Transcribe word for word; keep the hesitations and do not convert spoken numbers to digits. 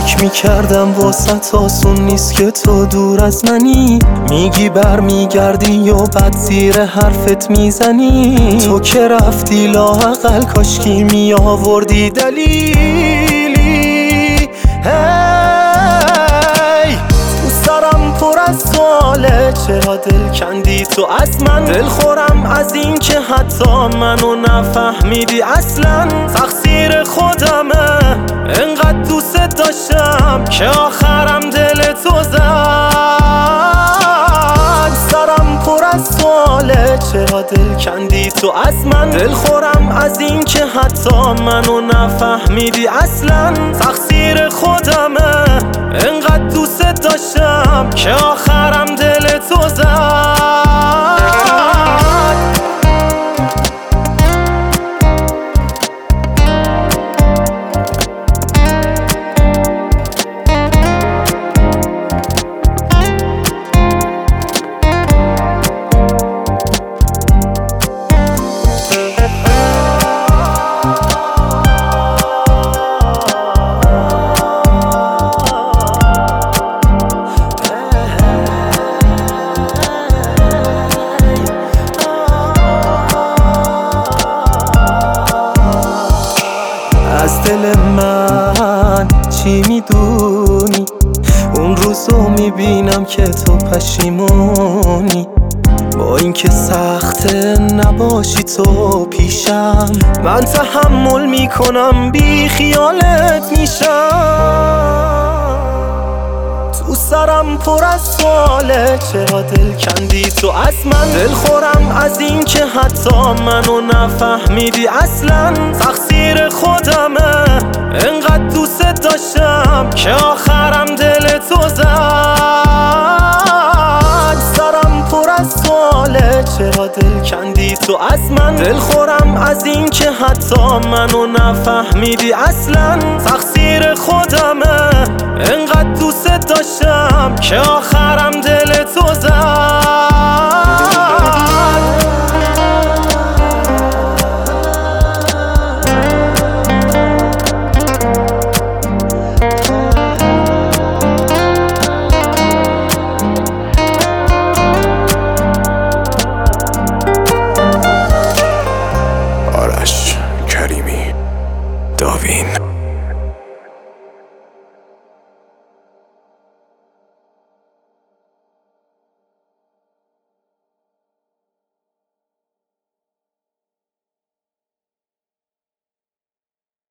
فکر میکردم واسط آسون نیست که تو دور از منی. میگی بر میگردی یا بد زیر حرفت میزنی. تو که رفتی لااقل کاشکی می آوردی دلیلی. هی تو سرم پر از سواله، چرا دل کندی تو از من؟ دل خورم از این که حتی منو نفهمیدی اصلا. تقصیر خودمه، انقدر دوست داشتم که آخرم دل تو زد. سرم پر از سواله، چرا دل کندی تو از من؟ دل خورم از این که حتی منو نفهمیدی اصلا. تقصیر خودمه، انقدر دوست داشتم که آخرم دل تو زد. از دل من چی میدونی؟ اون روزو میبینم که تو پشیمونی. با اینکه سخته نباشی تو پیشم، من تحمل میکنم بی خیالت میشم. تو سرم پر از سواله، چرا دل کندی تو از من؟ دل خورم از این که حتی منو نفهمیدی اصلا. تقصیر خودمه، انقدر دوست داشتم که آخرم دل تو زد. سرم پر از سواله، چرا دل کندی تو از من؟ دل خورم از این که حتی منو نفهمیدی اصلا. تقصیر خودمه، انقدر دوست داشتم که آخرم دل تو زد. آرش کریمی، داوین.